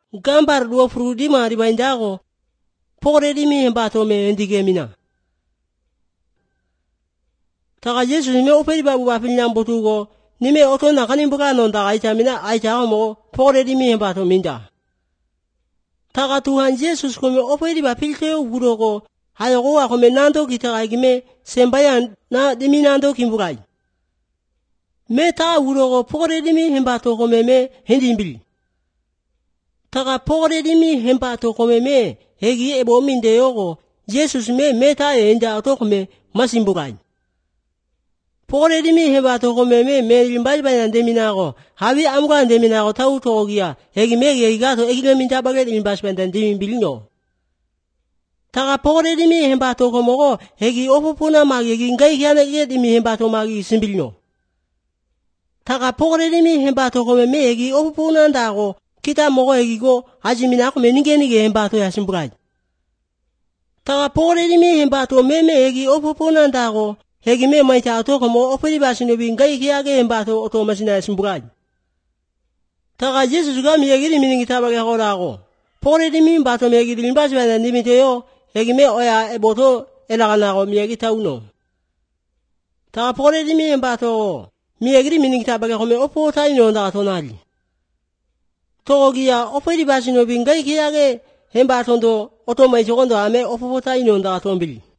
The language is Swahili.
gambar duo frudi mari baindago pokore dimi hembato me endige mina. Taka Yesus me operi babu bapil nyambotugo nime otona kanimbuka nonda aicha mina aicha mo pokore dimi hembato minda. Taka Tuhan Yesus kome operi bapil teo burogo hayogo akome nando kita gime sembayan na dimi nando kimbukai. Me ta burogo pokore dimi hembato kome me hendimbil. Taka pokore dimi hembato kome me hegi ebo minde yogo Yesus me meta enda otokome masimbukai. Pokore dimi hembato kome me limbali bayan deminago habi amgan deminago tau togia hegi megi hegi gato egile minta baget limbas bandan dimi bilinyo. Taka pokore dimi hembato komogo hegi opupuna magi hegi ngai kiana ge dimi hembato magi simbilinyo. Taka pokore dimi hembato kome me hegi opupuna ndago kita mogo hegi go hajimina kome nige hembato ya simbukai. Taka pokore dimi hembato me hegi opupuna ndago hegi me maita atoko mo operi basino bi ngai kiage hembato oto masina ya simbukai. Taka Yesus gami hegi dimi ngitaba ge horago. Pokore dimi hembato me hegi limbas bandan dimi teo hegi me oya eboto elaganago mi hegi tauno. Taka pokore dimi hembato mi hegi dimi ngitaba ge home opota ino ndaga tonali. Togia operi basino bi ngai kiage hembato ndo oto maichogondo ame opota ino ndaga tombili.